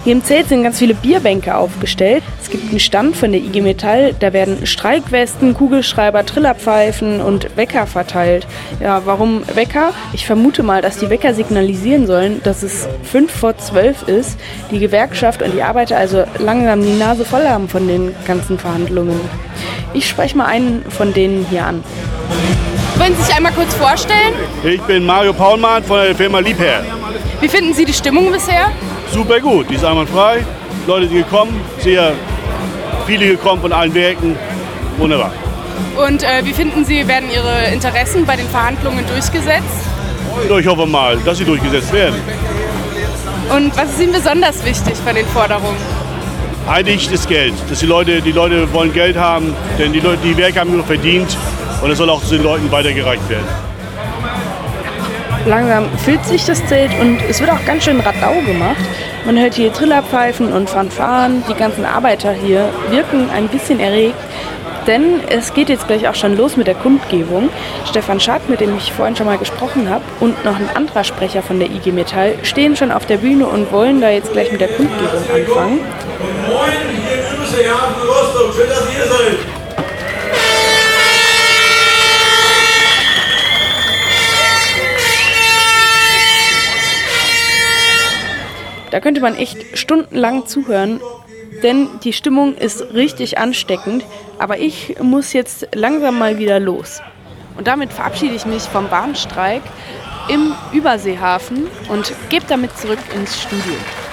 Hier im Zelt sind ganz viele Bierbänke aufgestellt. Es gibt einen Stand von der IG Metall, da werden Streikwesten, Kugelschreiber, Trillerpfeifen und Wecker verteilt. Ja, warum Wecker? Ich vermute mal, dass die Wecker signalisieren sollen, dass es 11:55 ist, die Gewerkschaft und die Arbeiter also langsam die Nase voll haben von den ganzen Verhandlungen. Ich spreche mal einen von denen hier an. Wollen Sie sich einmal kurz vorstellen? Ich bin Mario Paulmann von der Firma Liebherr. Wie finden Sie die Stimmung bisher? Super gut, die ist einwandfrei. Leute sind gekommen, sehr viele gekommen von allen Werken. Wunderbar. Und wie finden Sie, werden Ihre Interessen bei den Verhandlungen durchgesetzt? Ich hoffe mal, dass sie durchgesetzt werden. Und was ist Ihnen besonders wichtig bei den Forderungen? Eigentlich das Geld. Dass die Leute wollen Geld haben, denn die Werke haben genug verdient und es soll auch zu den Leuten weitergereicht werden. Langsam füllt sich das Zelt und es wird auch ganz schön Radau gemacht. Man hört hier Trillerpfeifen und Fanfaren. Die ganzen Arbeiter hier wirken ein bisschen erregt, denn es geht jetzt gleich auch schon los mit der Kundgebung. Stefan Schad, mit dem ich vorhin schon mal gesprochen habe, und noch ein anderer Sprecher von der IG Metall stehen schon auf der Bühne und wollen da jetzt gleich mit der Kundgebung anfangen. Moin, hier im Überseehafen Rostock. Schön, dass ihr hier seid. Da könnte man echt stundenlang zuhören, denn die Stimmung ist richtig ansteckend. Aber ich muss jetzt langsam mal wieder los. Und damit verabschiede ich mich vom Bahnstreik im Überseehafen und gebe damit zurück ins Studio.